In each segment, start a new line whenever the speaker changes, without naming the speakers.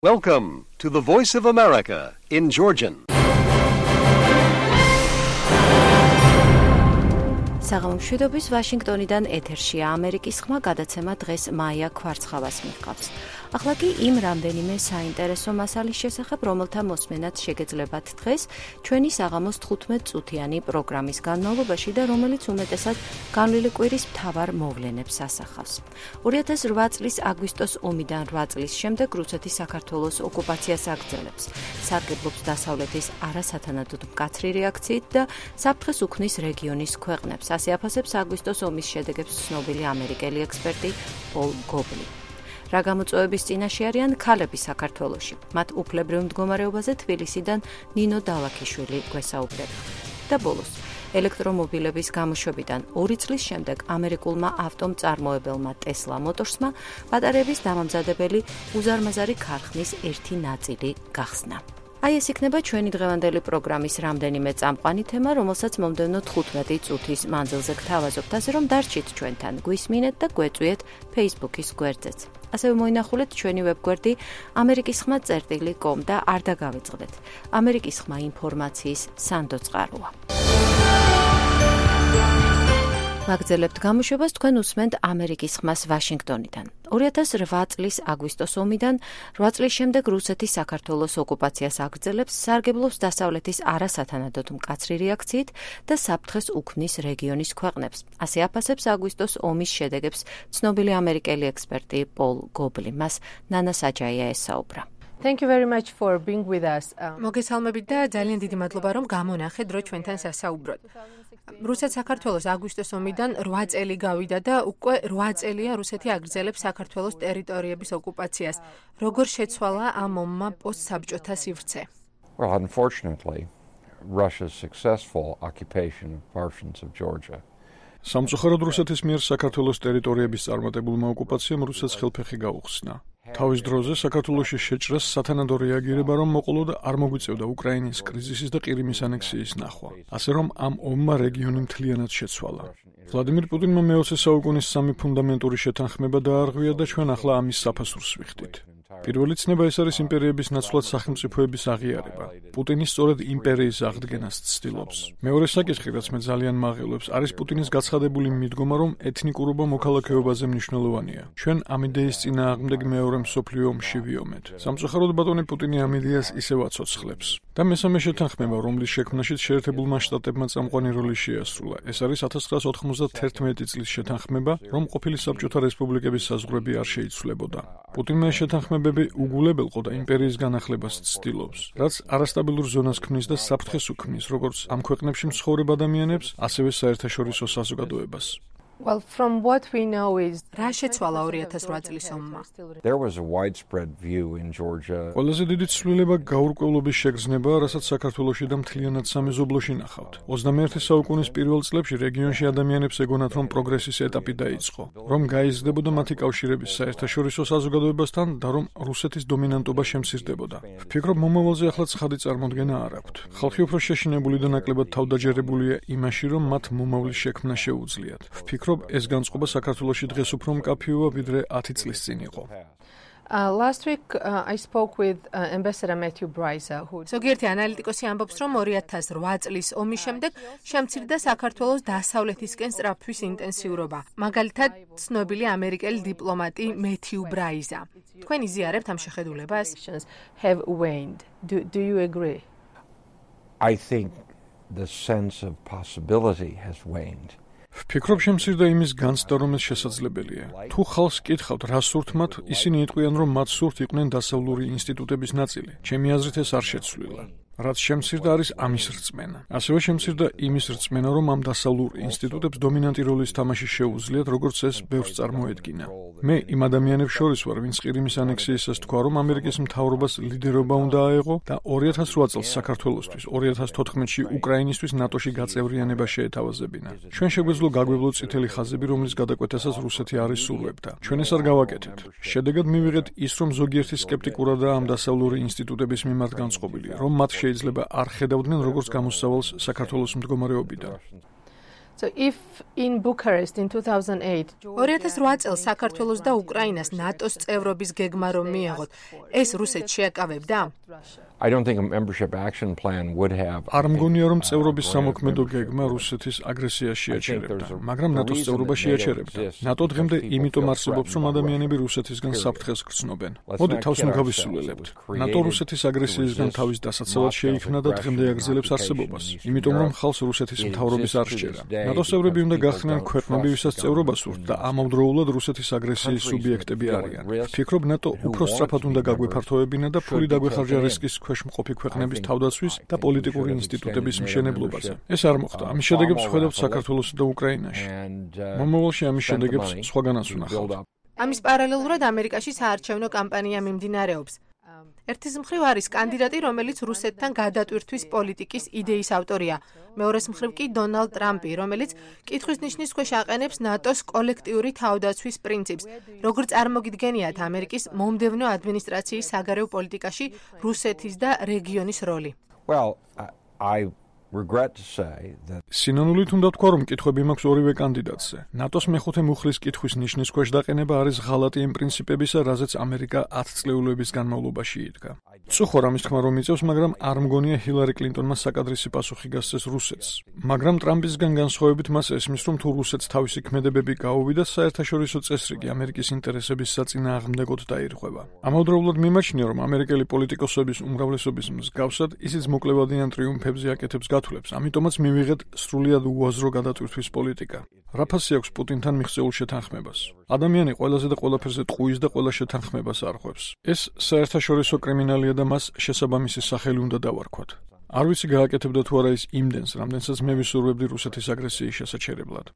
Welcome to the Voice of America in Georgian.
საღამომშვიდობის ვაშინგტონიდან ეთერშია ამერიკის ხმა გადაცემა დღეს მაია ქვარცხავას მიჰყავს. ახლა კი იმ რამდენიმე საინტერესო მასალის შესახებ, რომელთა მოსმენაც შეგეძლებათ დღეს ჩვენი საღამოს 15 წუთიანი პროგრამის განმავლობაში და რომელიც უმეტესად განვლილი კვირის მთავარ მოვლენებს ასახავს. 2008 წლის აგვისტოს ომიდან 8 წლის შემდეგ რუსეთი საქართველოს ოკუპაციას აგრძელებს. სარგებლობს დასავლეთის არასათანადოდ მკაცრი რეაქციით და საფრთხეს უქმნის რეგიონის ქვეყნებს. ასე აფასებს აგვისტოს ომის შედეგებს ცნობილი ამერიკელი ექსპერტი პოლ გობლი. რა გამოწვევების წინაშე არიან ქალები საქართველოში? მათ უფლებრივ მდგომარეობაზე თბილისიდან ნინო დალაქიშვილი გვესაუბრება. და ბოლოს, ელექტრომობილების გამოშვებიდან 2 წლის შემდეგ ამერიკულმა ავტომწარმოებელმა Tesla Motorsმა ბატარეების დამამზადებელი უზარმაზარი ქარხნის ერთი ნაწილი გახსნა. აი ეს იქნება ჩვენი დღევანდელი პროგრამის რამდენიმე წამყვანი თემა, რომელსაც მომდევნო 15 წუთის მანძილზე გთავაზობთ, ასე რომ დარჩით ჩვენთან, გვისმინეთ და გვეწვიეთ Facebook-ის გვერდზეც. ასევე მოინახულეთ ჩვენი ვებგვერდი amerikisxma.com და არ დაგავიწყდეთ. ამერიკის ხმა ინფორმაციის სანდო წყაროა. ვაგრძელებთ გამოშვებას, თქვენ უსმენთ ამერიკის ხმას ვაშინგტონიდან. 2008 წლის აგვისტოს ომიდან 8 წლის შემდეგ რუსეთი საქართველოს ოკუპაციას აგრძელებს, სარგებლობს დასავლეთის არასათანადოდ მკაცრი რეაქციით და საფრთხეს უქმნის რეგიონის ქვეყნებს. ასე აფასებს აგვისტოს ომის შედეგებს ცნობილი ამერიკელი ექსპერტი პოლ გობლი. მას ნანა საჯაია ესაუბრა.
Thank you very much for being with us.
მოგესალმებით და ძალიან დიდი მადლობა, რომ გამონახეთ, რომ ჩვენთან სასაუბროთ. რუსეთ საქართველოს აგვისტოს ომიდან 8 წელი გავიდა და უკვე 8 წელია რუსეთი აგრძელებს საქართველოს ტერიტორიების ოკუპაციას. როგორ შეცვალა ამ ომმა პოსტსაბჭოთა სივრცე?
Well, unfortunately, Russia's successful occupation of portions of Georgia.
სამწუხაროდ რუსეთის მიერ საქართველოს ტერიტორიების წარმატებულმა ოკუპაციამ რუსეთს ხელფეხი გაუხსნა. თავის დროზე საქართველოში შეჭრას სათანადო რეაგირება რომ მოყოლო და არ მოგვიწევდა უკრაინის კრიზისის და ყირიმის ანექსიის ნახვა. ასე რომ ამ ომმა რეგიონი მთლიანად შეცვალა. ვლადიმირ პუტინმა მე-20 საუკუნის სამი ფუნდამენტური შეთანხმება დაარღვია და ჩვენ ახლა ამის საფასურს ვიხდით. პირველი ცნება ეს არის იმპერიების ნაცვლად სახელმწიფოების აღიარება. პუტინი სწორედ იმპერიის აღდგენას ცდილობს. მეორე საკითხი, რაც მე ძალიან მაღელვებს, არის პუტინის გაცხადებული მიდგომა, რომ ეთნიკურობა მოქალაქეობაზე მნიშვნელოვანია. ჩვენ ამ იდეის წინააღმდეგ მეორე მსოფლიო ომში ვიომეთ. სამწუხაროდ ბატონი პუტინი ამ იდეას ისევ აცოცხლებს. და მესამე შეთანხმება, რომლის შექმნაშიც შეერთებულმა შტატებმა წამყვანი როლი შეასრულა. ეს არის 1991 წლის შეთანხმება, რომ ყოფილი საბჭოთა რესპუბლიკების საზღვრები არ შეიცვლებოდა. პუტინმა ეს შეთანხმებები უგულებელყო და იმპერიის განახლებას ცდილობს, რაც არასტაბილურ ზონას ქმნის და საფრთხეს უქმნის, როგორც ამ ქვეყნებში მცხოვრებ ადამიანებს, ასევე საერთაშორისო საზოგადოებას.
Well, from what we know is
რა შეცვალა 2008 წლის ომმა?
There was a widespread view in Georgia.
ყველაზე დიდი ცვლილება გაურკვევლობის შეგრძნება, რასაც საქართველოში და მთლიანად სამეზობლოში ნახავთ. 21 საუკუნის პირველ წლებში რეგიონში ადამიანებს ეგონათ, რომ პროგრესის ეტაპი დაიწყო, რომ გაიზრდებოდა მათი კავშირების საერთაშორისო საზოგადოებასთან და რომ რუსეთის დომინანტობა შემცირდებოდა. ვფიქრობ, მომავალზე ახლა ცხადი წარმოდგენა არ აქვთ. ხალხი უფრო შეშინებული და ნაკლებად თავდაჯერებულია იმაში, რომ მათ მომავლის შექმნა შეუძლიათ. ეს განწყობა საქართველოში დღეს უფრო მკაფიოა, ვიდრე 10 წლის წინ იყო.
Last week I spoke with Ambassador Matthew Bryza, who
ზოგიერთი ანალიტიკოსი ამბობს, რომ 2008 წლის ომის შემდეგ შემცირდა საქართველოს დასავლეთისკენ სწრაფვის ინტენსიურობა. მაგალითად, ცნობილი ამერიკელი დიპლომატი Matthew Bryza. თქვენ იზიარებთ ამ შეხედულებას?
have waned. Do you agree?
I think the sense of possibility has waned.
ვფიქრობ, შემცირდა იმის განცდა, რომ ეს შესაძლებელია. თუ ხალხს კითხავთ, რა სურთ მათ, ისინი იტყვიან, რომ მათ სურთ იყვნენ დასავლური ინსტიტუტების ნაწილი. ჩემი აზრით ეს არ შეცვლილა. რაც შემცირდა არის ამის რწმენა. ასევე შემცირდა იმის რწმენა, რომ ამ დასავლურ ინსტიტუტებს დომინანტი როლის თამაში შეუძლიათ, როგორც ეს ბევრს წარმოედგინა. მე იმ ადამიანებს შორის ვარ, ვინც ყირიმის ანექსიისას თქვა, რომ ამერიკის მთავრობას ლიდერობა უნდა აეღო და 2008 წელს საქართველოსთვის, 2014-ში უკრაინისთვის ნატოში გაწევრიანება შეეთავაზებინა. ჩვენ შეგვეძლო გაგვევლო წითელი ხაზები, რომლის გადაკვეთასაც რუსეთი არ ისურვებდა. ჩვენ ეს არ გავაკეთეთ. შედეგად მივიღეთ ის, რომ ზოგიერთი სკეპტიკურადაა ამ დასავლური ინსტიტუტების მიმართ განწყობილი, რომ მათ შეიძლება არ ხედავდნენ როგორც გამოსავალს საქართველოს მდგომარეობიდან.
So if in Bucharest in 2008
2008 წელს საქართველოს და უკრაინას ნატოს წევრობის გეგმა რომ მიეღოთ, ეს რუსეთს შეაკავებდა?
I don't think a membership action plan would have.
არ მგონია რომ წევრობის სამოქმედო გეგმა რუსეთის აგრესიას შეაჩერებდა, მაგრამ ნატოს წევრობა შეაჩერებდა. ნატო დღემდე იმიტომ არსებობს, რომ ადამიანები რუსეთისგან საფრთხეს გრძნობენ. მოდი თავს მოგავისრულებთ. ნატო რუსეთის აგრესიისგან თავის დასაცავად შეიქმნა და დღემდე აგრძელებს არსებობას, იმიტომ რომ ხალხს რუსეთის მთავრობის არ სჭერა. ნატოს წევრები უნდა გახდნენ ქვეყნები, ვისაც წევრობა სურთ და ამავდროულად რუსეთის აგრესიის სუბიექტები არიან. ვფიქრობ, ნატო უფრო სწრაფად უნდა გაგვეფართოებინა და ფული დაგვეხარჯა რისკის ქვეშ მყოფი ქვეყნების თავდაცვის და პოლიტიკური ინსტიტუტების მშენებლობაზე. ეს არ მოხდა. ამის შედეგებს ვხედავთ საქართველოსა და უკრაინაში. მომავალში ამის შედეგებს სხვაგანაც ვნახავთ.
ამის პარალელურად ამერიკაში საარჩევნო კამპანია მიმდინარეობს. ერთის მხრივ არის კანდიდატი, რომელიც რუსეთთან გადატვირთვის პოლიტიკის იდეის ავტორია. მეორეს მხრივ კი დონალდ ტრამპი, რომელიც კითხვის ნიშნის ქვეშ აყენებს ნატოს კოლექტიური თავდაცვის პრინციპს. როგორ წარმოგიდგენიათ ამერიკის მომდევნო ადმინისტრაციის საგარეო პოლიტიკაში რუსეთის და რეგიონის როლი?
Well, I regret to say that
სინანულით უნდა თქვა, რომ კითხვები მაქვს ორივე კანდიდატზე. ნატოს მეხუთე მუხლის კითხვის ნიშნის ქვეშ დაყენება არის ღალატი იმ პრინციპებისა, რაზეც ამერიკა 10 წლეულების განმავლობაში იდგა. წუხო რამის თქმა რომ იწევს, მაგრამ არ მგონია ჰილარი კლინტონმა საკადრისი პასუხი გასცეს რუსეთს. მაგრამ ტრამპისგან განსხვავებით მას ესმის, რომ თუ რუსეთს თავისი ქმედებები გაუვიდა, საერთაშორისო წესრიგი ამერიკის ინტერესების საწინააღმდეგოდ დაირღვევა. ამავდროულად მიმაჩნია, რომ ამერიკელი პოლიტიკოსების უმრავლესობის მსგავსად ისიც მოკლევადიან ტრიუმფებზე აკეთებს გათვლებს, ამიტომაც მივიღეთ სრულიად უაზრო გადატვირთვის პოლიტიკა. რა ფასი აქვს პუტინთან მიღწეულ შეთანხმებას? ადამიანი ყველაზე და ყველაფერზე ტყუის და ყველა შეთანხმებას არღვევს. ეს საერთაშორისო კრიმინალია და მას შესაბამისი სახელი უნდა დავარქვათ. არ ვიცი გააკეთებდა თუ არა ის იმდენს, რამდენსაც მე ვისურვებდი რუსეთის აგრესიის შესაჩერებლად.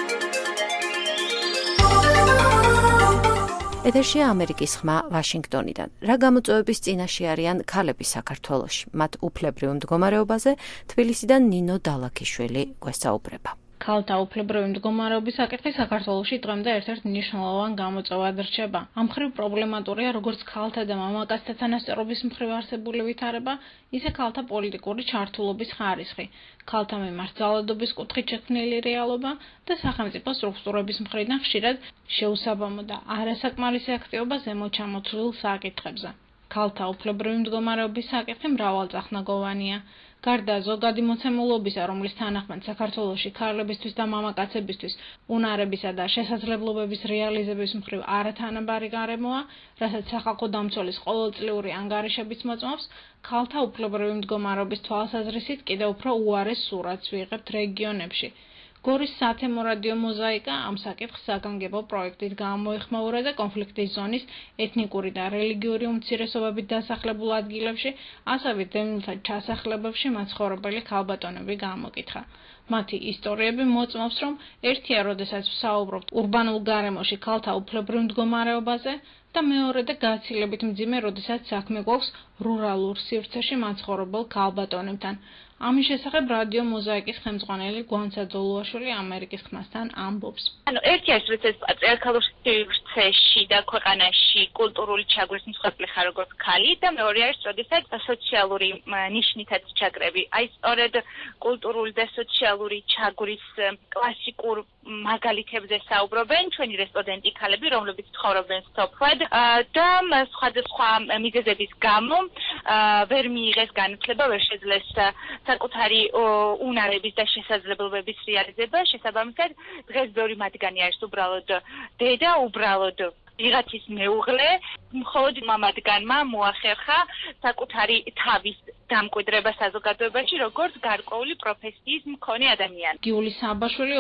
ეთერშია ამერიკის ხმა ვაშინგტონიდან. რა გამოწვევების წინაშე არიან ქალები საქართველოში? მათ უფლებრივ მდგომარეობაზე თბილისიდან ნინო დალაქიშვილი გვესაუბრება.
ქალთა უფლებრივი მდგომარეობის საკითხი საქართველოში დღემდე ერთ-ერთ მნიშვნელოვან გამოწვევად რჩება. ამ მხრივ პრობლემატურია როგორც ქალთა და მამაკაცთა თანასწორობის მხრივ არსებული ვითარება, ისე ქალთა პოლიტიკური ჩართულობის ხარისხი, ქალთა მიმართ ძალადობის კუთხით შექმნილი რეალობა და სახელმწიფო სტრუქტურების მხრიდან ხშირად შეუსაბამო და არასაკმარისი აქტივობა ზემოთ ჩამოთვლილ საკითხებზე. ქალთა უფლებრივი მდგომარეობის საკითხი მრავალწახნაგოვანია. გარდა ზოგადი მოცემულობისა, რომლის თანახმად საქართველოში ქალებისთვის და მამაკაცებისთვის უნარებისა და შესაძლებლობების რეალიზების მხრივ არათანაბარი გარემოა, რასაც სახალხო დამცველის ყოველწლიური ანგარიშებიც მოწმობს, ქალთა უფლებრივი მდგომარეობის თვალსაზრისით კიდევ უფრო უარეს სურათს ვიღებთ რეგიონებში. გორის სათემო რადიო მოზაიკა ამ საკითხს საგანგებო პროექტით გამოეხმაურა და კონფლიქტის ზონის ეთნიკური და რელიგიური უმცირესობებით დასახლებულ ადგილებში, ასევე დევნილთა ჩასახლებებში მაცხოვრებელი ქალბატონები გამოკითხა. მათი ისტორიები მოწმობს, რომ ერთია, როდესაც ვსაუბრობთ ურბანულ გარემოში ქალთა უფლებრივ მდგომარეობაზე და მეორე და გაცილებით მძიმე, როდესაც საქმე გვაქვს რურალურ სივრცეში მაცხოვრებელ ქალბატონებთან. ამის შესახებ რადიო მოზაიკის ხელმძღვანელი გვანცა ძოლუაშვილი ამერიკის ხმასთან ამბობს.
ერთი არის, როდესაც პატრიარქალურ სივრცეში და ქვეყანაში კულტურული ჩაგვრის მსხვერპლი ხარ როგორც ქალი და მეორე არის, როდესაც სოციალური ნიშნითაც ჩაგრები. აი სწორედ კულტურული და სოციალური ჩაგვრის კლასიკურ მაგალითებზე საუბრობენ ჩვენი რესპონდენტი ქალები, რომლებიც ცხოვრობენ სოფლად და სხვადასხვა მიზეზების გამო ვერ მიიღეს განათლება, ვერ შეძლეს საკუთარი უნარების და შესაძლებლობების რეალიზება. შესაბამისად, დღეს ბევრი მათგანი არის უბრალოდ დედა, უბრალოდ ვიღაცის მეუღლე, მხოლოდ მამადგანმა მოახერხა საკუთარი თავის დამკვიდრება საზოგადოებაში, როგორც გარკვეული პროფესიის მქონე ადამიანი.
გიული საბაშვილი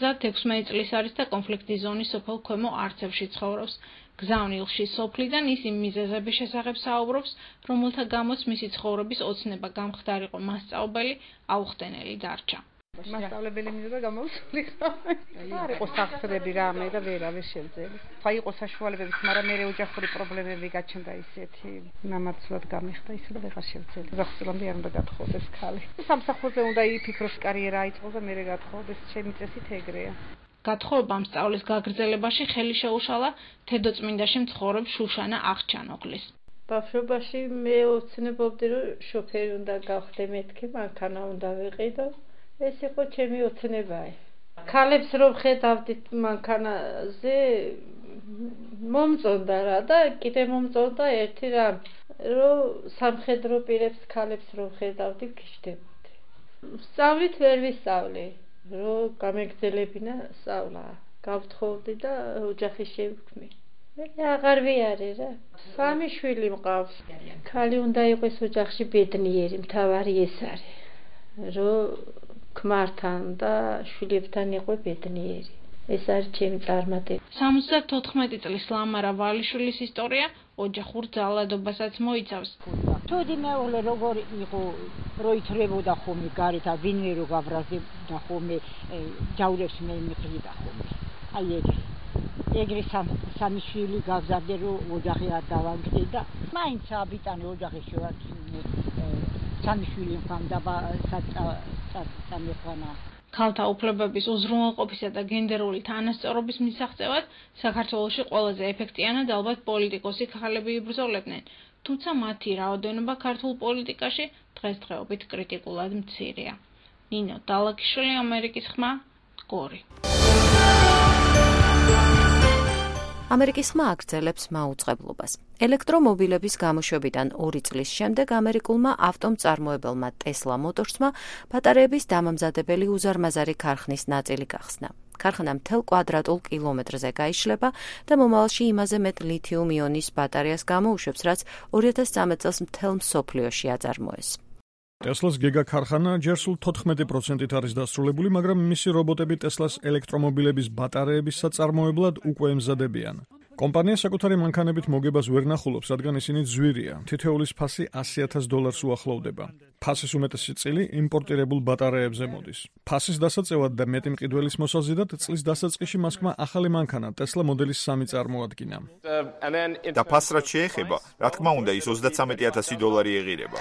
56 წლის არის და კონფლიქტის ზონის სოფელ ქვემო არცევში ცხოვრობს. გზავნილში სოფლიდან ის იმ მიზეზების შესახებ საუბრობს, რომელთა გამოც მისი ცხოვრების ოცნება გამხდარიყო მასწავლებელი აუხტენელი დარჩა.
მასწავლებელი მიზეზა გამოუსულიყო. არ იყო სახსრები რამე და ვერავე შემძელი. აი იყო საშუალებების, მაგრამ მე ოჯახური პრობლემები გაჩნდა ისეთი. ნამაცვლად გამიხდა ისე და ვეღარ შემძელი. ზახსრამდე არ უნდა გათხოვდეს ქალი. სამსახურზე უნდა იფიქროს კარიერა აიწყოს და მე გათხოვდეს, ჩემი წესით ეგრეა.
გათხოვებამ სწავლის გაგრძელებაში ხელი შეუშალა თედოწმინდაში მცხოვრებ შუშანა აღჩანოღლის.
ბავშვობაში მე ოცნებობდი, რომ შოფერი უნდა გავხდე მეთქი, მანქანა უნდა ვიყიდო. ეს იყო ჩემი ოცნება. ქალებს რომ ხედავდით მანქანაზე მომწონდა რა და კიდე მომწონდა ერთი რამ რომ სამხედრო პირებს ქალებს რომ ხედავდი გიშდებოდი. სწავლით ვერ ვისწავლე, რომ გამეგრძელებინა სწავლა. გავთხოვდი და ოჯახი შევქმნი. მე აღარ ვიარე რა. 3 შვილი მყავს. ქალი უნდა იყოს ოჯახში ბედნიერი, მთავარი ეს არის. რომ ქმართან და შვილებთან იყო ბედნიერი. ეს არის ჩემი წარმატება.
74 წლის ლამარა ვალიშვილის ისტორია ოჯახურ ძალადობასაც მოიცავს.
თოდი მეუღლე როგორ იყო, რო ითრებოდა ხომი გარეთ, ვინმე რო გავრაზებდა ხომი, ჯავრებს მე მიყრიდა ხომი. აი ეგრე სამი შვილი გავზარდე, რომ ოჯახი არ დავანგრდი და მაინც აბიტანი ოჯახი შევარჩინე. სამი შვილი მქონდა სამეფანა.
ქალთა უფლებების უზრუნველყოფისა და გენდერული თანასწორობის მისაღწევად საქართველოში ყველაზე ეფექტიანად ალბათ პოლიტიკოსი ქალები იბრძოლებდნენ, თუმცა მათი რაოდენობა ქართულ პოლიტიკაში დღესდღეობით კრიტიკულად მცირეა. ნინო დალაკიშვილი, ამერიკის ხმა, გორი.
ამერიკის ხმა აგრძელებს მაუწყებლობას. ელექტრომობილების გამოშვებიდან 2 წლის შემდეგ ამერიკულმა ავტომწარმოებელმა Tesla Motors-მა ბატარეების დამამზადებელი უზარმაზარი ქარხნის ნაწილი გახსნა. ქარხანა მთელ კვადრატულ კილომეტრზე გაიშლება და მომავალში იმაზე მეტ ლითიუმ-იონის ბატარეას გამოუშვებს, რაც 2013 წელს მთელ მსოფლიოში აწარმოეს.
Tesla-ს გიგა ქარხანა ჯერ სულ 14%-ით არის დასრულებული, მაგრამ მისი რობოტები Tesla-ს ელექტრომობილების ბატარეების საწარმოებლად უკვე ემზადებიან. კომპანია საკუთარი მანქანებით მოგებას ვერ ნახულობს, რადგან ისინი ძვირია. თითოეულის ფასი $100,000 უახლოვდება. ფასის უმეტესი წილი იმპორტირებულ ბატარეებზე მოდის. ფასის დასაწევად და მეტი მყიდველის მოსაზიდად წლის დასაწყისში მასკმა ახალი მანქანა Tesla მოდელის 3 წარმოადგინა.
და ფასს რაც შეეხება, რა თქმა უნდა, ის $33,000 ეღირება.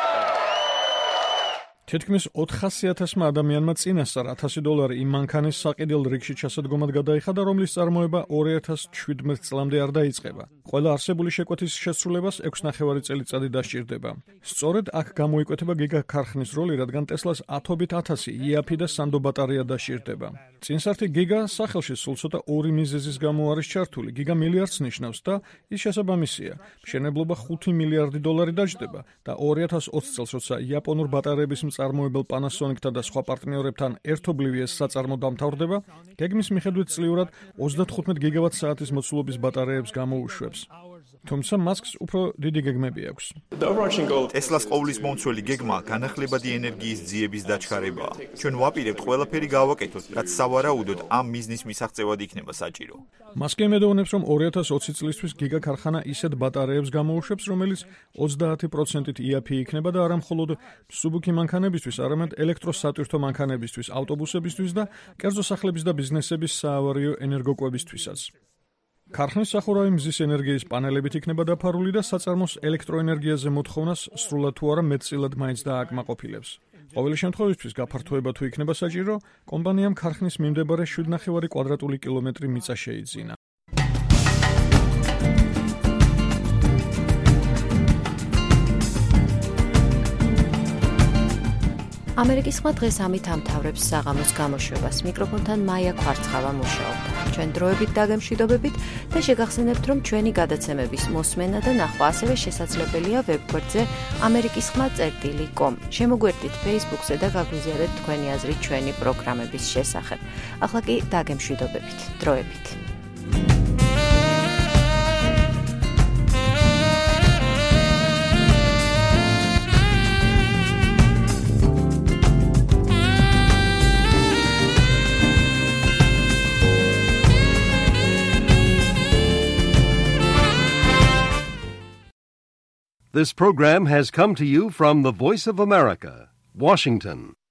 თითქმის 400,000-მა ადამიანმა წინასწარ $1,000 იმ მანქანის საყიდელ რიგში ჩასადგომად გადაიხადა, რომლის წარმოება 2017 წლამდე არ დაიწყება. ყველა არსებული შეკვეთის შესრულებას 6,5 წელიწადი დასჭირდება. სწორედ აქ გამოიკვეთება გიგა ქარხნის როლი, რადგან Tesla-ს ათობით 1000 იაფი და სანდო ბატარეა დასჭირდება. წინსართი გიგა სახელში სულ ცოტა 2 მიზეზის გამო არის ჩართული. გიგა მილიარდს ნიშნავს და ის შესაბამისია. მშენებლობა $5 მილიარდი დაჯდება და 2020 წელს, როცა იაპონურ ბატარეების წარმოებელ Panasonic-თან და სხვა პარტნიორებთან ერთობლივი ეს საწარმო დამთავრდება, გეგმის მიხედვით წლიურად 35 გიგავატ-საათის მოცულობის ბატარეებს გამოუშვებს. თუმცა მასკს უფრო დიდი გეგმები აქვს.
Tesla-ს ყოვლის მომცველი გეგმა განახლებადი ენერგიის ძიების დაჩქარებაა. ჩვენ ვაპირებთ ყველაფერი გავაკეთოთ, რაც სავარაუდოდ ამ მიზნის მისაღწევად იქნება საჭირო.
მასკი იმედოვნებს, რომ 2020 წლისთვის გიგა ქარხანა ისეთ ბატარეებს გამოუშვებს, რომელიც 30%-ით იაფი იქნება და არა მხოლოდ მსუბუქი მანქანებისთვის, არამედ ელექტროსატვირთო მანქანებისთვის, ავტობუსებისთვის და კერძო სახლების და ბიზნესების საავარიო ენერგოკვებისთვისაც. ქარხნის სახურავი მზის ენერგიის პანელებით იქნება დაფარული და საწარმოს ელექტროენერგიაზე მოთხოვნას სრულად თუ არა მეტწილად მაინც დააკმაყოფილებს. ყოველი შემთხვევისთვის გაფართოება თუ იქნება საჭირო, კომპანიამ ქარხნის მიმდებარე 7,5 კვადრატული კილომეტრი მიწა შეიძინა.
ამერიკის ხმა დღეს ამით ამთავრებს საღამოს გამოშვებას. მიკროფონთან მაია კვარცხავა მუშაობდა. ჩვენ დროებით დაგემშვიდობებით და შეგახსენებთ, რომ ჩვენი გადაცემების მოსმენა და ნახვა ასევე შესაძლებელია ვებგვერდზე amerikiskhma.com. შემოგვერდით Facebook-ზე და გაგვიზიარეთ თქვენი აზრი ჩვენი პროგრამების შესახებ. ახლა კი დაგემშვიდობებით. დროებით.
This program has come to you from the Voice of America, Washington.